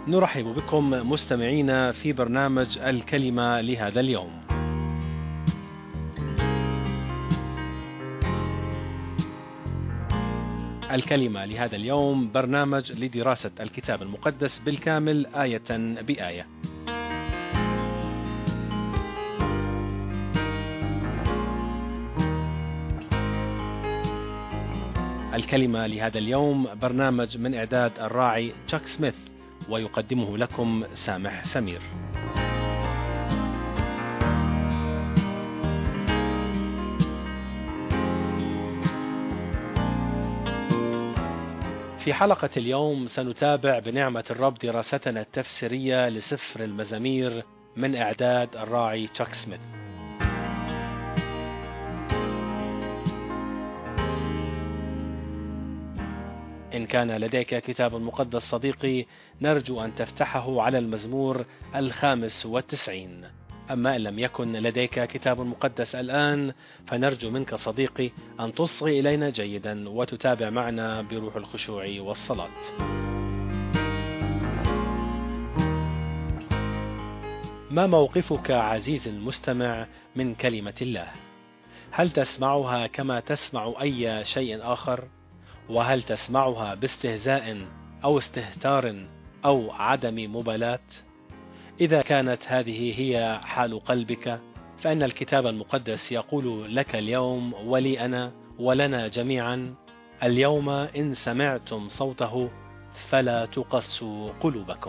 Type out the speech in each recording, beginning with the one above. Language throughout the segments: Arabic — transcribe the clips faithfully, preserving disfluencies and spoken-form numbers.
نرحب بكم مستمعينا في برنامج الكلمة لهذا اليوم. الكلمة لهذا اليوم برنامج لدراسة الكتاب المقدس بالكامل آية بآية. الكلمة لهذا اليوم برنامج من إعداد الراعي تشاك سميث، ويقدمه لكم سامح سمير. في حلقة اليوم سنتابع بنعمة الرب دراستنا التفسيرية لسفر المزامير من إعداد الراعي تشاك سميث. إن كان لديك كتاب مقدس صديقي، نرجو أن تفتحه على المزمور الخامس والتسعين. أما إن لم يكن لديك كتاب مقدس الآن، فنرجو منك صديقي أن تصغي إلينا جيدا وتتابع معنا بروح الخشوع والصلاة. ما موقفك عزيزي المستمع من كلمة الله؟ هل تسمعها كما تسمع أي شيء آخر؟ وهل تسمعها باستهزاء أو استهتار أو عدم مبالاة؟ إذا كانت هذه هي حال قلبك، فإن الكتاب المقدس يقول لك اليوم ولي أنا ولنا جميعا: اليوم إن سمعتم صوته فلا تقسوا قلوبكم.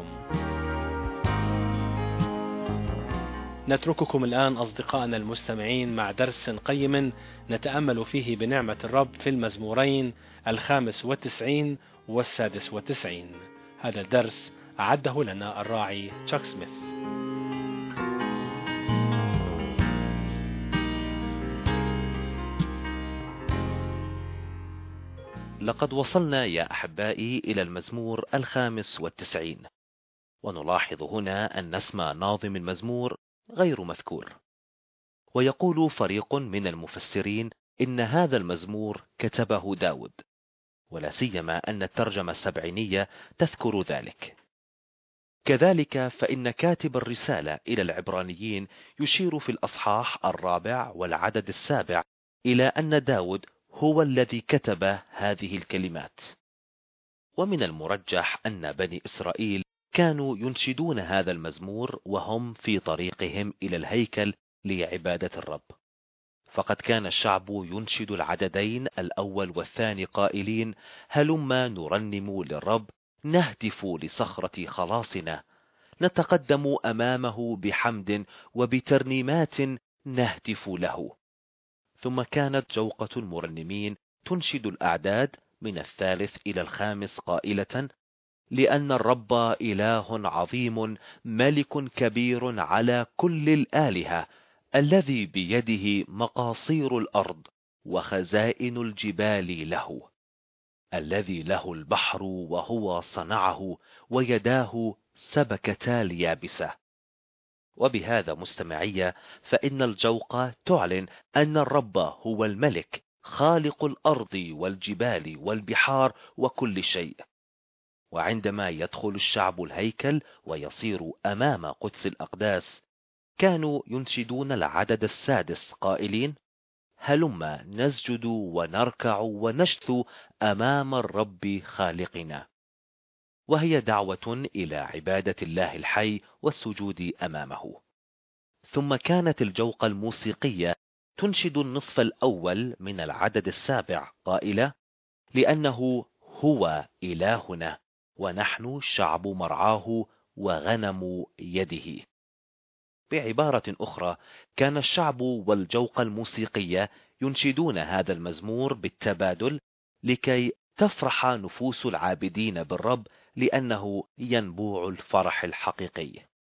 نترككم الآن أصدقائنا المستمعين مع درس قيم نتأمل فيه بنعمة الرب في المزمورين الخامس والتسعين والسادس والتسعين. هذا الدرس أعده لنا الراعي تشاك سميث. لقد وصلنا يا أحبائي إلى المزمور الخامس والتسعين، ونلاحظ هنا أن اسم ناظم المزمور غير مذكور. ويقول فريق من المفسرين إن هذا المزمور كتبه داود، ولا سيما أن الترجمة السبعينية تذكر ذلك. كذلك فإن كاتب الرسالة إلى العبرانيين يشير في الأصحاح الرابع والعدد السابع إلى أن داود هو الذي كتب هذه الكلمات. ومن المرجح أن بني إسرائيل كانوا ينشدون هذا المزمور وهم في طريقهم إلى الهيكل لعبادة الرب، فقد كان الشعب ينشد العددين الأول والثاني قائلين: هلما نرنم للرب، نهتف لصخرة خلاصنا، نتقدم أمامه بحمد وبترنيمات نهتف له. ثم كانت جوقة المرنمين تنشد الأعداد من الثالث إلى الخامس قائلة: لأن الرب إله عظيم، ملك كبير على كل الآلهة، الذي بيده مقاصير الأرض وخزائن الجبال له، الذي له البحر وهو صنعه، ويداه سبكتا اليابسة. وبهذا مستمعية فإن الجوقة تعلن أن الرب هو الملك، خالق الأرض والجبال والبحار وكل شيء. وعندما يدخل الشعب الهيكل ويصير أمام قدس الأقداس، كانوا ينشدون العدد السادس قائلين: هلما نسجد ونركع ونشثو أمام الرب خالقنا. وهي دعوة إلى عبادة الله الحي والسجود أمامه. ثم كانت الجوقة الموسيقية تنشد النصف الأول من العدد السابع قائلة: لأنه هو إلهنا، ونحن شعب مرعاه وغنم يده. بعبارة أخرى، كان الشعب والجوقة الموسيقية ينشدون هذا المزمور بالتبادل لكي تفرح نفوس العابدين بالرب، لأنه ينبوع الفرح الحقيقي.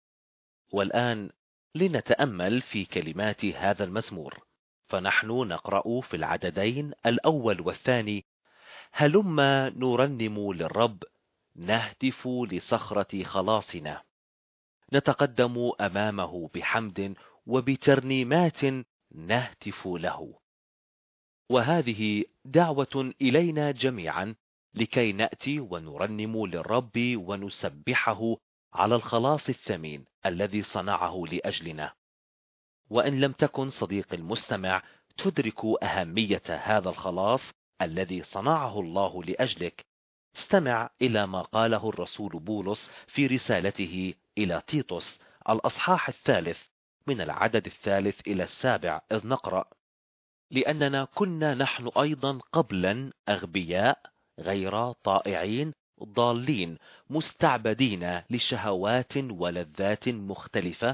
والآن لنتأمل في كلمات هذا المزمور، فنحن نقرأ في العددين الأول والثاني: هلما نرنم للرب، نهتف لصخرة خلاصنا، نتقدم أمامه بحمد وبترنيمات نهتف له. وهذه دعوة إلينا جميعا لكي نأتي ونرنم للرب ونسبحه على الخلاص الثمين الذي صنعه لأجلنا. وإن لم تكن صديق المستمع تدرك أهمية هذا الخلاص الذي صنعه الله لأجلك، استمع إلى ما قاله الرسول بولس في رسالته إلى تيتوس الأصحاح الثالث من العدد الثالث إلى السابع، إذ نقرأ: لأننا كنا نحن أيضا قبلا أغبياء غير طائعين ضالين مستعبدين لشهوات ولذات مختلفة،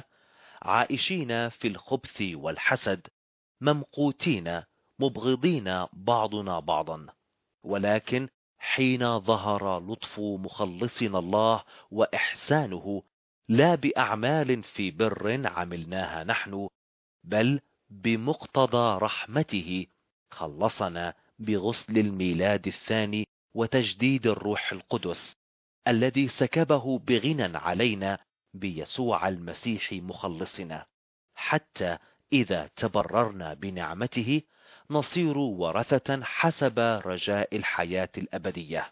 عائشين في الخبث والحسد، ممقوتين مبغضين بعضنا بعضا. ولكن حين ظهر لطف مخلصنا الله وإحسانه، لا بأعمال في بر عملناها نحن، بل بمقتضى رحمته خلصنا بغسل الميلاد الثاني وتجديد الروح القدس الذي سكبه بغنى علينا بيسوع المسيح مخلصنا، حتى إذا تبررنا بنعمته نصير ورثة حسب رجاء الحياة الأبدية.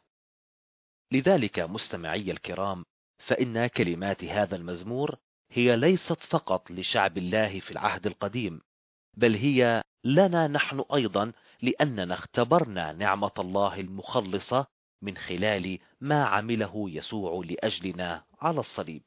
لذلك مستمعي الكرام، فإن كلمات هذا المزمور هي ليست فقط لشعب الله في العهد القديم، بل هي لنا نحن أيضا، لأننا اختبرنا نعمة الله المخلصة من خلال ما عمله يسوع لأجلنا على الصليب.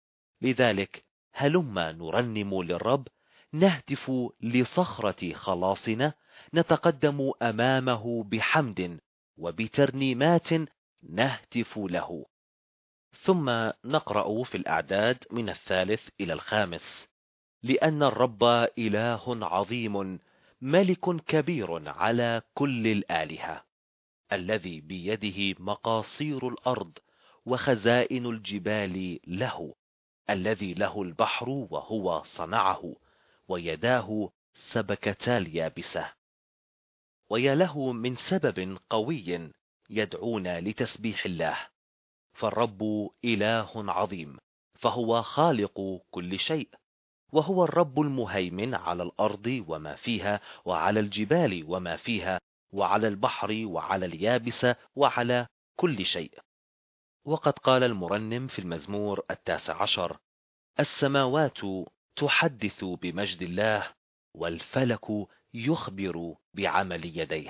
لذلك هلما نرنم للرب، نهتف لصخرة خلاصنا، نتقدم أمامه بحمد وبترنيمات نهتف له. ثم نقرأ في الأعداد من الثالث إلى الخامس: لأن الرب إله عظيم، ملك كبير على كل الآلهة، الذي بيده مقاصير الأرض وخزائن الجبال له، الذي له البحر وهو صنعه، ويداه سبكتا اليابسة. ويا له من سبب قوي يدعون لتسبيح الله، فالرب إله عظيم، فهو خالق كل شيء، وهو الرب المهيمن على الأرض وما فيها، وعلى الجبال وما فيها، وعلى البحر وعلى اليابسة وعلى كل شيء. وقد قال المرنم في المزمور التاسع عشر: السماوات تحدث بمجد الله، والفلك يخبر بعمل يديه.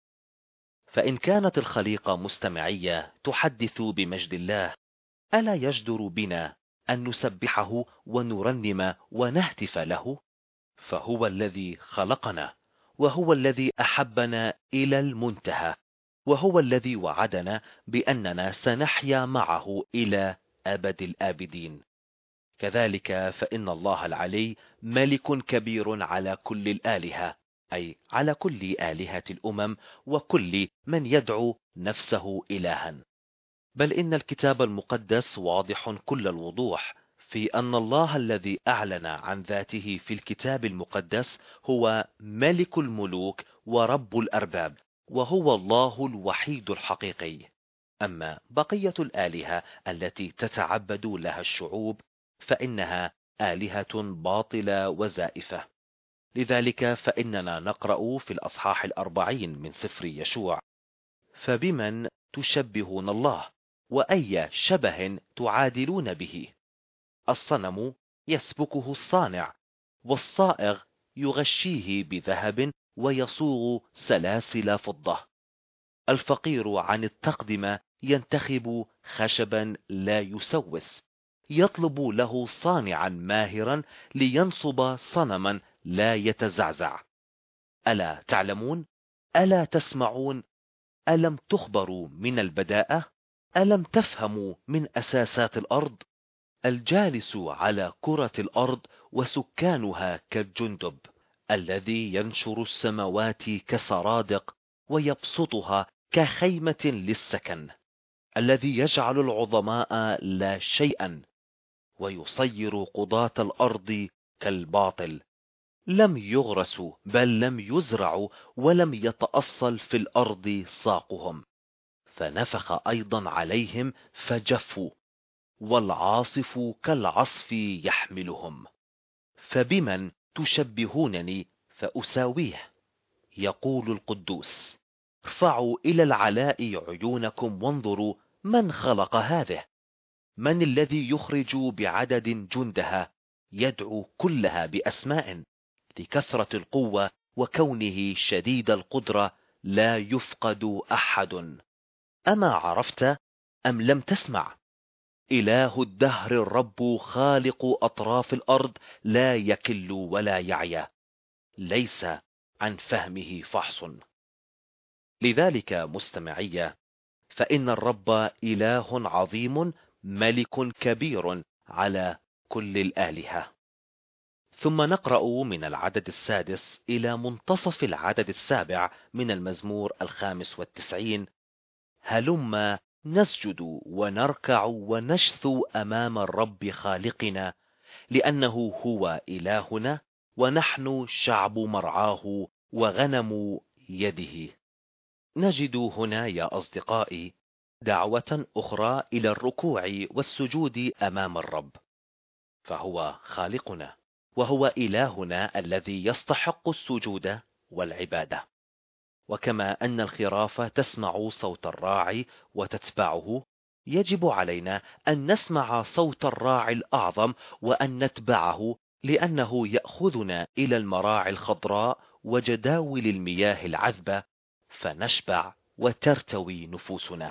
فإن كانت الخليقة مستمعية تحدث بمجد الله، ألا يجدر بنا أن نسبحه ونرنم ونهتف له؟ فهو الذي خلقنا، وهو الذي أحبنا إلى المنتهى، وهو الذي وعدنا بأننا سنحيا معه إلى أبد الآبدين. كذلك فإن الله العلي ملك كبير على كل الآلهة، أي على كل آلهة الأمم وكل من يدعو نفسه إلها. بل إن الكتاب المقدس واضح كل الوضوح في أن الله الذي أعلن عن ذاته في الكتاب المقدس هو ملك الملوك ورب الأرباب، وهو الله الوحيد الحقيقي. أما بقية الآلهة التي تتعبد لها الشعوب فإنها آلهة باطلة وزائفة. لذلك فإننا نقرأ في الأصحاح الأربعين من سفر يشوع: فبمن تشبهون الله، وأي شبه تعادلون به؟ الصنم يسبكه الصانع، والصائغ يغشيه بذهب ويصوغ سلاسل فضة. الفقير عن التقدمة ينتخب خشبا لا يسوس، يطلب له صانعا ماهرا لينصب صنما لا يتزعزع. ألا تعلمون؟ ألا تسمعون؟ ألم تخبروا من البداءة؟ ألم تفهموا من أساسات الأرض؟ الجالس على كرة الأرض وسكانها كالجندب، الذي ينشر السماوات كسرادق ويبسطها كخيمة للسكن، الذي يجعل العظماء لا شيئا ويصير قضاة الأرض كالباطل. لم يغرسوا بل لم يزرعوا، ولم يتأصل في الأرض ساقهم، فنفخ أيضا عليهم فجفوا، والعاصف كالعصف يحملهم. فبمن تشبهونني فأساويه؟ يقول القدوس. ارفعوا إلى العلاء عيونكم وانظروا من خلق هذه. من الذي يخرج بعدد جندها يدعو كلها بأسماء لكثرة القوة وكونه شديد القدرة لا يفقد أحد؟ أما عرفت أم لم تسمع؟ إله الدهر الرب خالق أطراف الأرض لا يكل ولا يعيا، ليس عن فهمه فحص. لذلك مستمعي، فإن الرب إله عظيم ملك كبير على كل الآلهة. ثم نقرأ من العدد السادس إلى منتصف العدد السابع من المزمور الخامس والتسعين: هلما نسجد ونركع ونشثو أمام الرب خالقنا، لأنه هو إلهنا ونحن شعب مرعاه وغنم يده. نجد هنا يا أصدقائي دعوة أخرى إلى الركوع والسجود أمام الرب، فهو خالقنا وهو إلهنا الذي يستحق السجود والعبادة. وكما أن الخراف تسمع صوت الراعي وتتبعه، يجب علينا أن نسمع صوت الراعي الأعظم وأن نتبعه، لأنه يأخذنا إلى المراعي الخضراء وجداول المياه العذبة فنشبع وترتوي نفوسنا.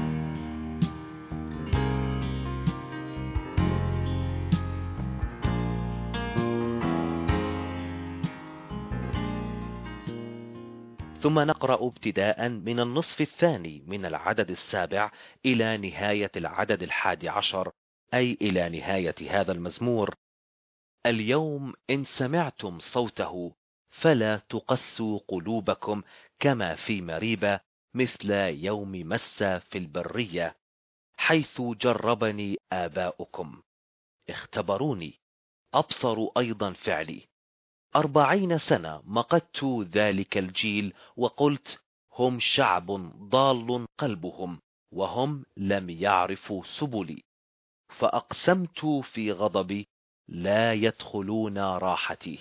ثم نقرأ ابتداء من النصف الثاني من العدد السابع إلى نهاية العدد الحادي عشر، أي إلى نهاية هذا المزمور: اليوم إن سمعتم صوته فلا تقسوا قلوبكم كما في مريبة، مثل يوم مس في البرية، حيث جربني آباؤكم، اختبروني، أبصروا أيضا فعلي. أربعين سنة مقدت ذلك الجيل وقلت: هم شعب ضال قلبهم وهم لم يعرفوا سبلي، فأقسمت في غضبي لا يدخلون راحتي.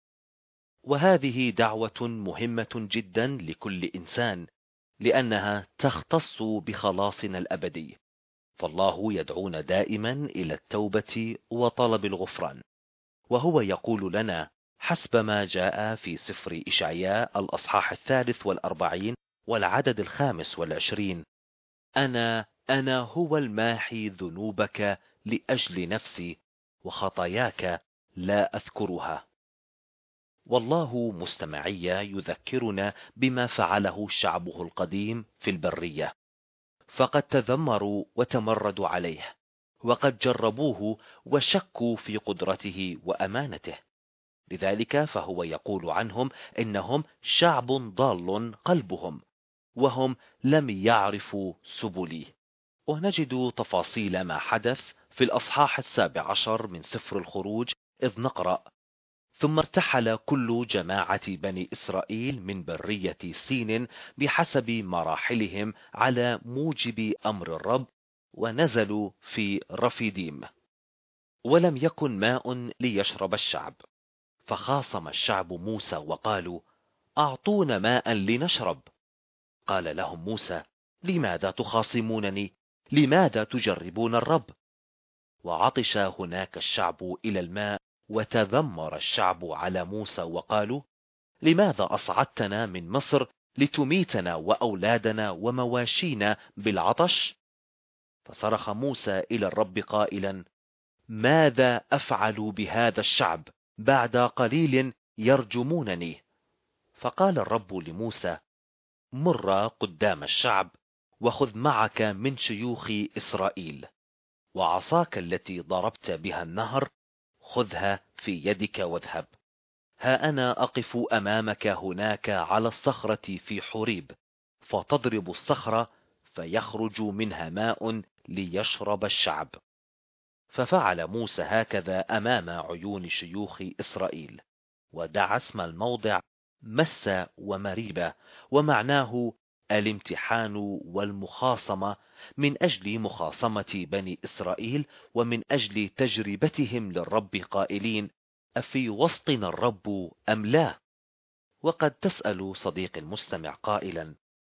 وهذه دعوة مهمة جدا لكل إنسان، لأنها تختص بخلاصنا الأبدي، فالله يدعونا دائما إلى التوبة وطلب الغفران، وهو يقول لنا حسب ما جاء في سفر إشعياء الأصحاح الثالث والأربعين والعدد الخامس والعشرين: أنا أنا هو الماحي ذنوبك لأجل نفسي، وخطاياك لا أذكرها. والله مستمعي يذكرنا بما فعله شعبه القديم في البرية، فقد تذمروا وتمردوا عليه، وقد جربوه وشكوا في قدرته وأمانته. لذلك فهو يقول عنهم إنهم شعب ضال قلبهم وهم لم يعرفوا سبلي. ونجد تفاصيل ما حدث في الأصحاح السابع عشر من سفر الخروج، إذ نقرأ: ثم ارتحل كل جماعة بني إسرائيل من برية سين بحسب مراحلهم على موجب أمر الرب، ونزلوا في رفيديم، ولم يكن ماء ليشرب الشعب، فخاصم الشعب موسى وقالوا: أعطونا ماء لنشرب. قال لهم موسى: لماذا تخاصمونني؟ لماذا تجربون الرب؟ وعطش هناك الشعب إلى الماء، وتذمر الشعب على موسى وقالوا: لماذا أصعدتنا من مصر لتميتنا وأولادنا ومواشينا بالعطش؟ فصرخ موسى إلى الرب قائلا: ماذا أفعل بهذا الشعب؟ بعد قليل يرجمونني. فقال الرب لموسى: مر قدام الشعب، وخذ معك من شيوخ إسرائيل، وعصاك التي ضربت بها النهر خذها في يدك واذهب. ها أنا أقف أمامك هناك على الصخرة في حوريب، فتضرب الصخرة فيخرج منها ماء ليشرب الشعب. ففعل موسى هكذا أمام عيون شيوخ إسرائيل، ودعا اسم الموضع مس ومريبة، ومعناه الامتحان والمخاصمة، من أجل مخاصمة بني إسرائيل ومن أجل تجربتهم للرب قائلين: أفي وسطنا الرب أم لا؟ وقد تسأل صديق المستمع قائلا: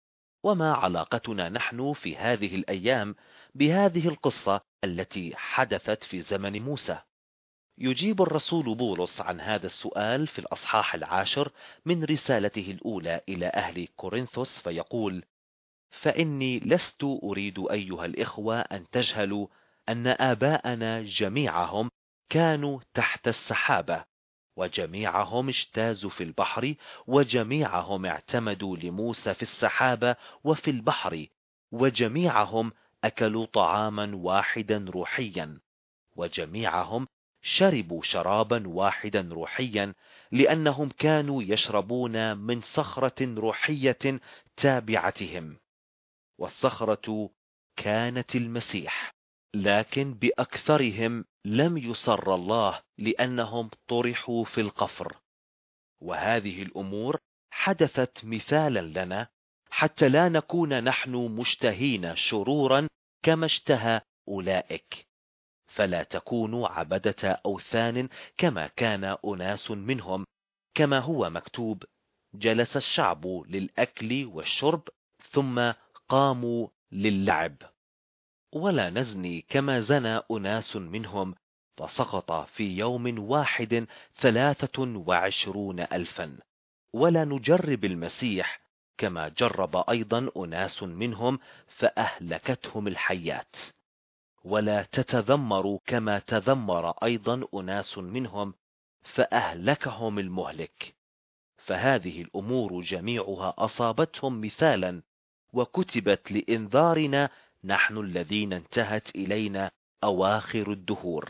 وما علاقتنا نحن في هذه الأيام بهذه القصة التي حدثت في زمن موسى؟ يجيب الرسول بولس عن هذا السؤال في الأصحاح العاشر من رسالته الأولى إلى أهل كورنثوس فيقول: فإني لست أريد أيها الإخوة أن تجهلوا أن آباءنا جميعهم كانوا تحت السحابة، وجميعهم اجتازوا في البحر، وجميعهم اعتمدوا لموسى في السحابة وفي البحر، وجميعهم أكلوا طعاما واحدا روحيا، وجميعهم شربوا شرابا واحدا روحيا، لأنهم كانوا يشربون من صخرة روحية تابعتهم، والصخرة كانت المسيح. لكن بأكثرهم لم يسر الله، لأنهم طرحوا في القفر. وهذه الأمور حدثت مثالا لنا، حتى لا نكون نحن مشتهين شرورا كما اشتهى أولئك. فلا تكونوا عبدة أوثان كما كان أناس منهم، كما هو مكتوب: جلس الشعب للأكل والشرب ثم قاموا للعب. ولا نزني كما زنى أناس منهم، فسقط في يوم واحد ثلاثة وعشرون ألفا. ولا نجرب المسيح كما جرب أيضا أناس منهم، فأهلكتهم الحيات. ولا تتذمروا كما تذمر أيضا أناس منهم، فأهلكهم المهلك. فهذه الأمور جميعها أصابتهم مثالا، وكتبت لإنذارنا نحن الذين انتهت إلينا أواخر الدهور.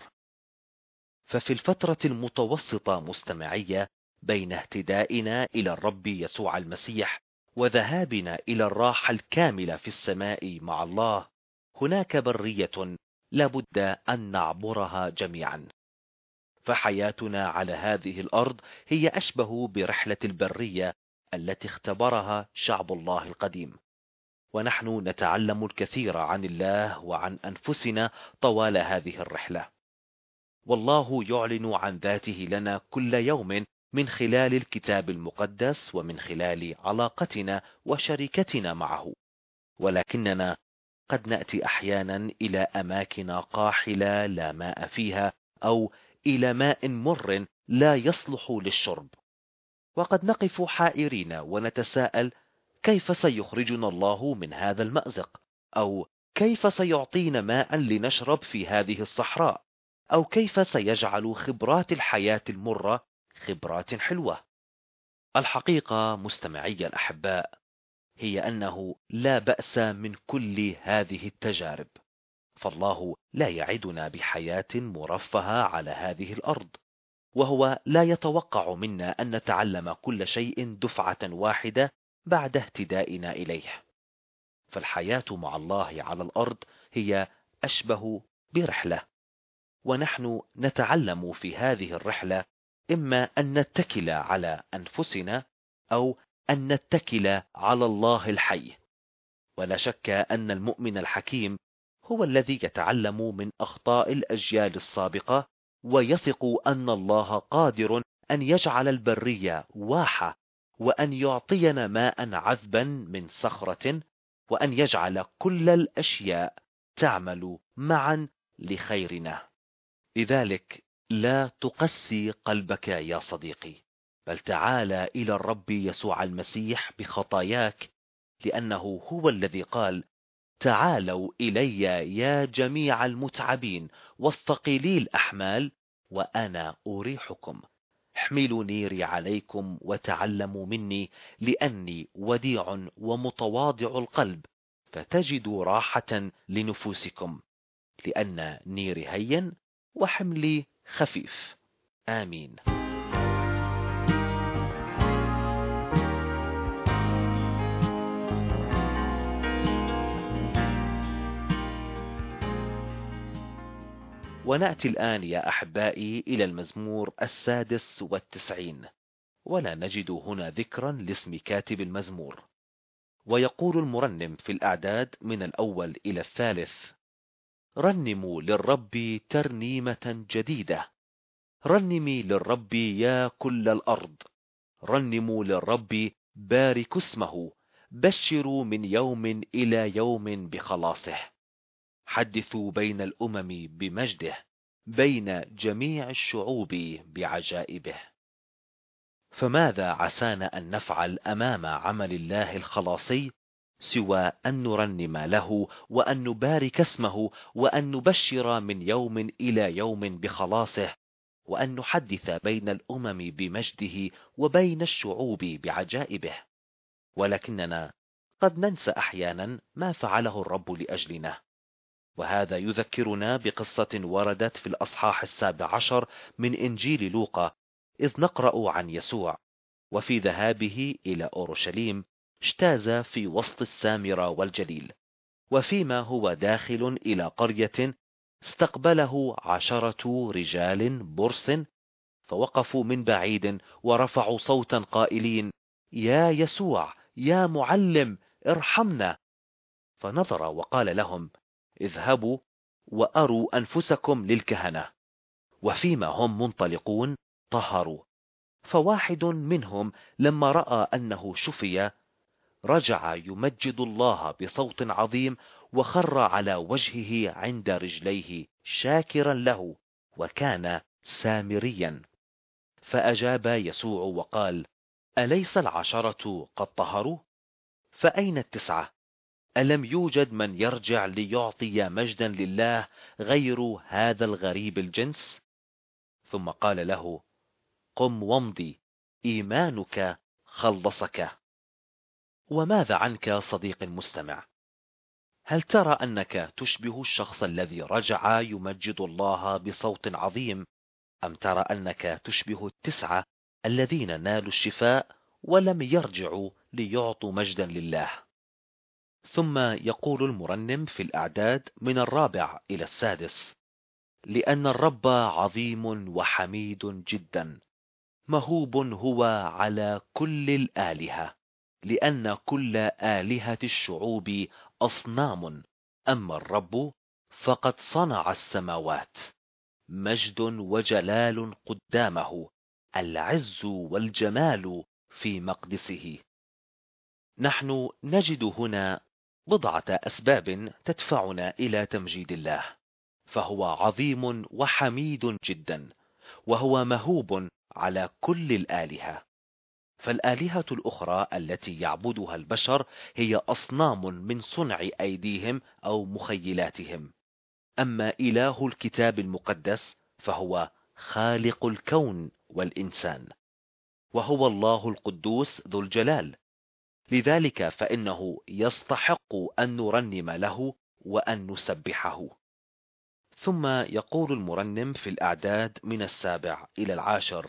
ففي الفترة المتوسطة مستمعية بين اهتدائنا إلى الرب يسوع المسيح وذهابنا إلى الراحة الكاملة في السماء مع الله، هناك برية لابد أن نعبرها جميعا. فحياتنا على هذه الأرض هي أشبه برحلة البرية التي اختبرها شعب الله القديم، ونحن نتعلم الكثير عن الله وعن أنفسنا طوال هذه الرحلة. والله يعلن عن ذاته لنا كل يوم من خلال الكتاب المقدس ومن خلال علاقتنا وشركتنا معه، ولكننا قد نأتي أحيانا إلى أماكن قاحلة لا ماء فيها، أو إلى ماء مر لا يصلح للشرب، وقد نقف حائرين ونتساءل: كيف سيخرجنا الله من هذا المأزق؟ أو كيف سيعطينا ماء لنشرب في هذه الصحراء؟ أو كيف سيجعل خبرات الحياة المرة خبرات حلوة؟ الحقيقة مستمعي الأحباء هي أنه لا بأس من كل هذه التجارب، فالله لا يعدنا بحياة مرفهة على هذه الأرض، وهو لا يتوقع منا أن نتعلم كل شيء دفعة واحدة بعد اهتدائنا إليه. فالحياة مع الله على الأرض هي أشبه برحلة، ونحن نتعلم في هذه الرحلة إما أن نتكل على أنفسنا أو أن نتكل على الله الحي. ولا شك أن المؤمن الحكيم هو الذي يتعلم من أخطاء الأجيال السابقة، ويثق أن الله قادر أن يجعل البرية واحة، وأن يعطينا ماء عذبا من صخرة، وأن يجعل كل الأشياء تعمل معا لخيرنا. لذلك لا تقسي قلبك يا صديقي، بل تعال إلى الرب يسوع المسيح بخطاياك، لأنه هو الذي قال: تعالوا إلي يا جميع المتعبين والثقيلي الأحمال وأنا أريحكم. احملوا نيري عليكم وتعلموا مني، لأني وديع ومتواضع القلب، فتجدوا راحة لنفوسكم، لأن نيري هين وحملي خفيف. آمين. ونأتي الآن يا أحبائي إلى المزمور السادس والتسعين، ولا نجد هنا ذكرا لاسم كاتب المزمور. ويقول المرنم في الأعداد من الأول إلى الثالث: رنموا للرب ترنيمة جديدة، رنمي للرب يا كل الأرض، رنموا للرب باركوا اسمه، بشروا من يوم إلى يوم بخلاصه، حدثوا بين الأمم بمجده، بين جميع الشعوب بعجائبه. فماذا عسانا أن نفعل أمام عمل الله الخلاصي سوى أن نرنم له، وأن نبارك اسمه، وأن نبشر من يوم إلى يوم بخلاصه، وأن نحدث بين الأمم بمجده وبين الشعوب بعجائبه. ولكننا قد ننسى أحيانا ما فعله الرب لأجلنا، وهذا يذكرنا بقصة وردت في الأصحاح السابع عشر من إنجيل لوقا، إذ نقرأ عن يسوع وفي ذهابه إلى أورشليم اجتاز في وسط السامرة والجليل، وفيما هو داخل إلى قرية استقبله عشرة رجال برص، فوقفوا من بعيد ورفعوا صوتا قائلين: يا يسوع، يا معلم، ارحمنا. فنظر وقال لهم: اذهبوا وأروا أنفسكم للكهنة. وفيما هم منطلقون طهروا. فواحد منهم لما رأى أنه شفي رجع يمجد الله بصوت عظيم، وخر على وجهه عند رجليه شاكرا له، وكان سامريا. فأجاب يسوع وقال: أليس العشرة قد طهروا؟ فأين التسعة؟ ألم يوجد من يرجع ليعطي مجدا لله غير هذا الغريب الجنس؟ ثم قال له: قم وامضي، إيمانك خلصك. وماذا عنك صديق المستمع؟ هل ترى أنك تشبه الشخص الذي رجع يمجد الله بصوت عظيم، أم ترى أنك تشبه التسعة الذين نالوا الشفاء ولم يرجعوا ليعطوا مجدا لله؟ ثم يقول المرنم في الأعداد من الرابع إلى السادس: لأن الرب عظيم وحميد جدا، مهوب هو على كل الآلهة، لأن كل آلهة الشعوب أصنام، أما الرب فقد صنع السماوات. مجد وجلال قدامه، العز والجمال في مقدسه. نحن نجد هنا بضعة أسباب تدفعنا إلى تمجيد الله، فهو عظيم وحميد جدا، وهو مهوب على كل الآلهة. فالآلهة الأخرى التي يعبدها البشر هي أصنام من صنع أيديهم أو مخيلاتهم، أما إله الكتاب المقدس فهو خالق الكون والإنسان، وهو الله القدوس ذو الجلال. لذلك فإنه يستحق أن نرنم له وأن نسبحه. ثم يقول المرنم في الأعداد من السابع إلى العاشر: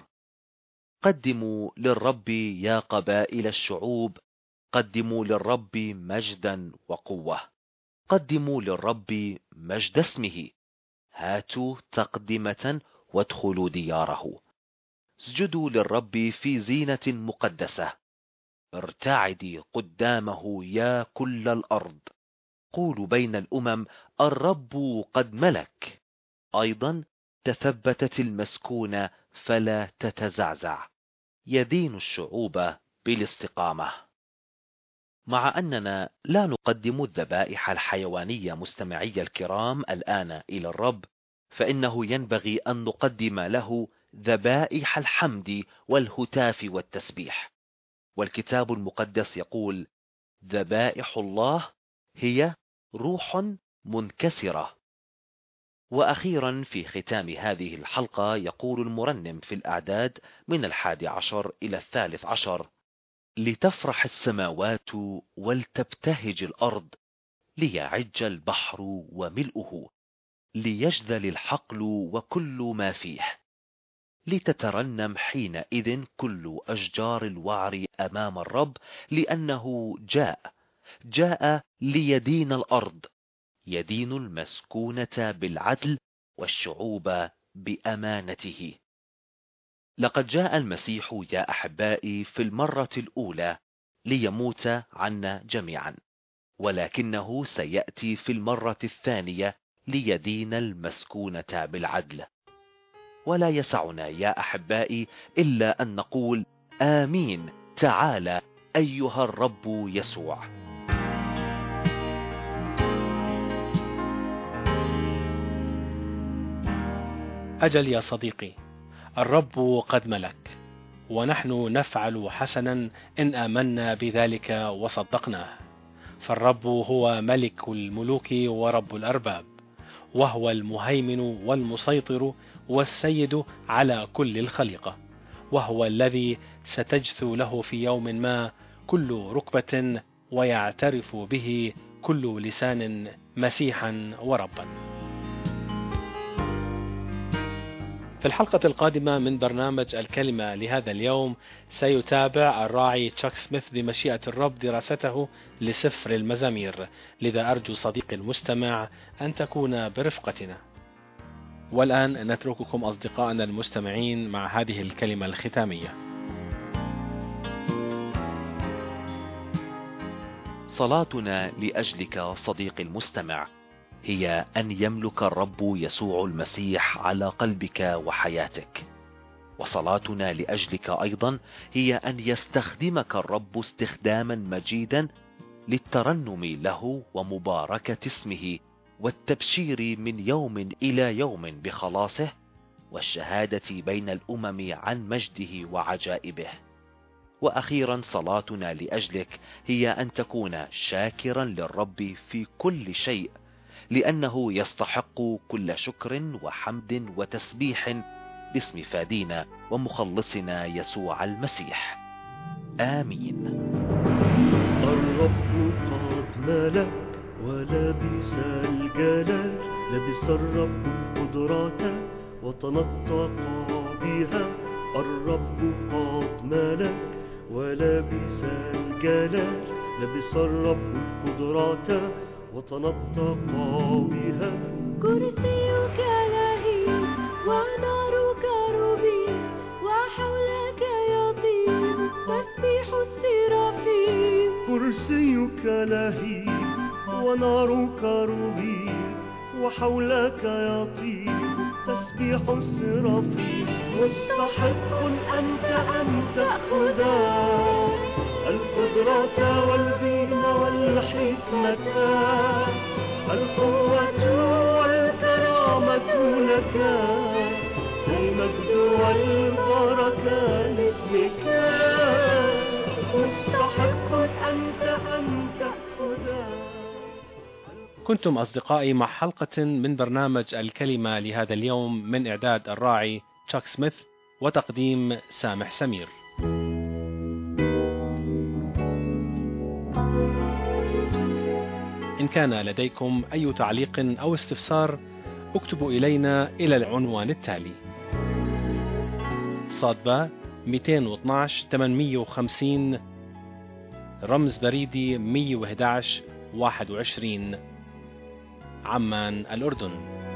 قدموا للرب يا قبائل الشعوب، قدموا للرب مجدا وقوة، قدموا للرب مجد اسمه، هاتوا تقدمة وادخلوا دياره، اسجدوا للرب في زينة مقدسة، ارتعدي قدامه يا كل الأرض، قولوا بين الأمم الرب قد ملك، أيضا تثبتت المسكونة فلا تتزعزع، يدين الشعوب بالاستقامة. مع أننا لا نقدم الذبائح الحيوانية مستمعي الكرام الآن إلى الرب، فإنه ينبغي أن نقدم له ذبائح الحمد والهتاف والتسبيح. والكتاب المقدس يقول: ذبائح الله هي روح منكسرة. وأخيرا في ختام هذه الحلقة يقول المرنم في الأعداد من الحادي عشر إلى الثالث عشر: لتفرح السماوات ولتبتهج الأرض، ليعج البحر وملؤه، ليجذل الحقل وكل ما فيه، لتترنم حينئذ كل أشجار الوعر أمام الرب، لأنه جاء جاء ليدين الأرض، يدين المسكونة بالعدل والشعوب بأمانته. لقد جاء المسيح يا أحبائي في المرة الأولى ليموت عنا جميعا، ولكنه سيأتي في المرة الثانية ليدين المسكونة بالعدل. ولا يسعنا يا أحبائي إلا أن نقول: آمين، تعالى أيها الرب يسوع. أجل يا صديقي، الرب قد ملك، ونحن نفعل حسنا إن آمنا بذلك وصدقناه. فالرب هو ملك الملوك ورب الأرباب، وهو المهيمن والمسيطر والسيد على كل الخليقة، وهو الذي ستجثو له في يوم ما كل ركبة ويعترف به كل لسان مسيحا وربا. في الحلقة القادمة من برنامج الكلمة لهذا اليوم سيتابع الراعي تشاك سميث بمشيئة الرب دراسته لسفر المزامير، لذا أرجو صديقي المستمع أن تكون برفقتنا. والآن نترككم أصدقائنا المستمعين مع هذه الكلمة الختامية. صلاتنا لأجلك صديقي المستمع هي أن يملك الرب يسوع المسيح على قلبك وحياتك، وصلاتنا لأجلك أيضا هي أن يستخدمك الرب استخداما مجيدا للترنم له ومباركة اسمه والتبشير من يوم إلى يوم بخلاصه والشهادة بين الأمم عن مجده وعجائبه. وأخيرا صلاتنا لأجلك هي أن تكون شاكرا للرب في كل شيء، لأنه يستحق كل شكر وحمد وتسبيح باسم فادينا ومخلصنا يسوع المسيح. آمين. الرب قد ملك ولبس الجلال، لبس الرب القدرات وتنطق بها. الرب قد ملك ولبس الجلال، لبس الرب القدرات وتنطق بها. كرسيك لهيب ونارك ربيع، وحولك يطير تسبيح السرافيم. كرسيك لهيب ونارك ربيع، وحولك يطير تسبيح السرافيم. مستحق أنت أن تأخذ القدرة والدين والحكمة، القوة والكرامة لك، المجد والبركة لاسمك. مستحق أنت أن تأخذ. كنتم أصدقائي مع حلقة من برنامج الكلمة لهذا اليوم من إعداد الراعي تشاك سميث وتقديم سامح سمير. إن كان لديكم أي تعليق أو استفسار اكتبوا إلينا إلى العنوان التالي: صادبة مئتين واثناشر ثمانمئة وخمسين، رمز بريدي مئة وأحد عشر واحد وعشرين، عمان الأردن.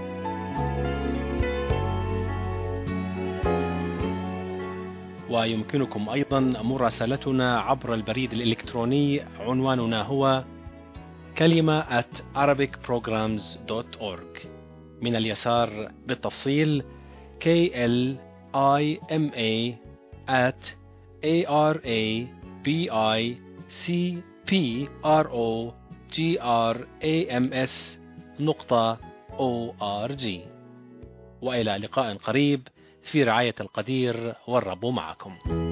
ويمكنكم أيضا مراسلتنا عبر البريد الإلكتروني، عنواننا هو كلمة at arabic programs dot org. من اليسار بالتفصيل K L I M A at A R A B I C P R O G R A M S نقطة O R G. وإلى لقاء قريب في رعاية القدير، والرب معكم.